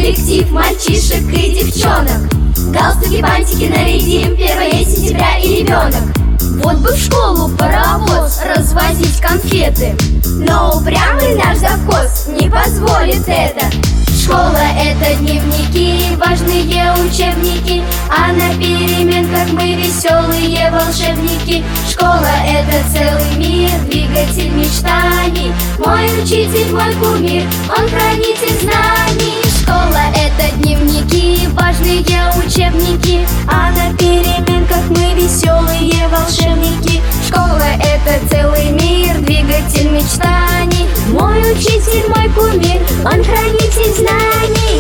коллектив мальчишек и девчонок. Галстуки, бантики нарядим, 1 сентября и ребенок. Вот бы в школу паровоз развозить конфеты, но упрямый наш завхоз не позволит это. Школа — это дневники, важные учебники, а на переменках мы веселые волшебники. Школа — это целый мир, двигатель мечтаний. Мой учитель, мой кумир, он хранитель знаний. Школа — это дневники, важные учебники, а на переменках мы веселые волшебники. Школа — это целый мир, двигатель мечтаний. Мой учитель, мой кумир, он хранитель знаний.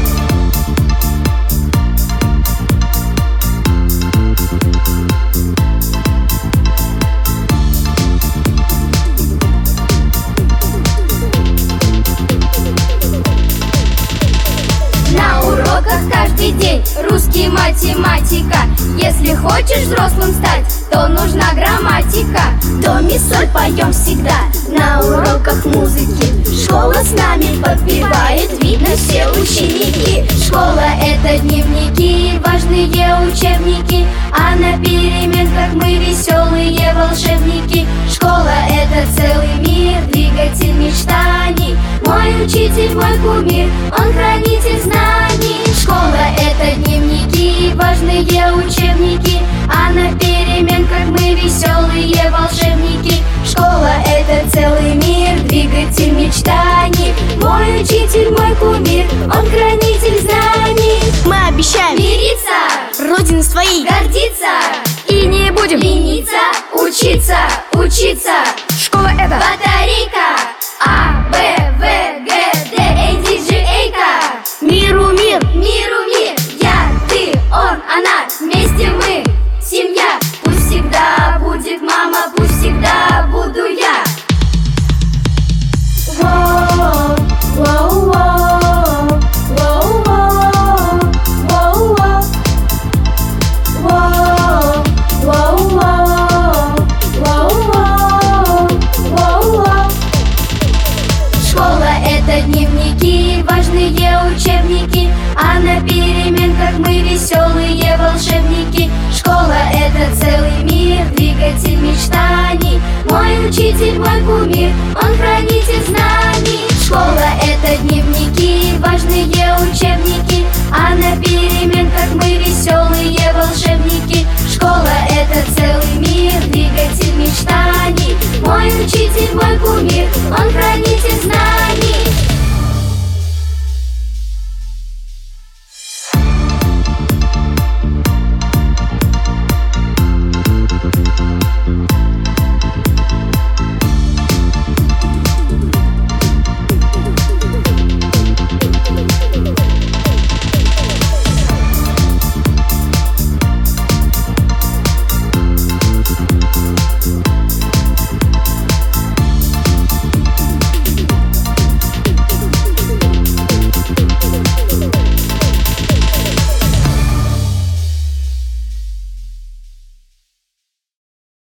На уроках каждый день русский, математика. Если хочешь взрослым стать, то нужна грамматика. До ми соль поем всегда на уроках музыки. Школа с нами подпевает, видно все ученики. Школа — это дневники, важные учебники, а на переменках мы веселые волшебники. Школа — это целый мир, двигатель мечтаний. Мой учитель, мой кумир, он хранитель знаний. Школа — это дневники, важные учебники, а на переменках мы веселые волшебники. Школа — это целый мир, двигатель мечтаний. Мой учитель, мой кумир, он хранитель знаний. Мы обещаем мириться, родины своей гордиться и не будем лениться, учиться, учиться. Школа — это батарейка. А, Б, В, Г, Д, Э, Д, Ж, Эйка. миру мир. Миру мир. Я, ты, он, она. Вместе мы семья. Пусть всегда будет мама, пусть всегда буду я. Воу, воу, воу, воу, воу, воу, воу, воу, воу, воу. Школа — это дневники, важные учебники, а на переменках мы веселые волшебники. Школа — это целый мир, двигатель мечтаний. Мой учитель, мой кумир, он хранитель знаний. Школа — это дневники, важные учебники, а на переменках мы веселые волшебники. Школа — это целый мир, двигатель мечтаний. Мой учитель, мой кумир, он хранитель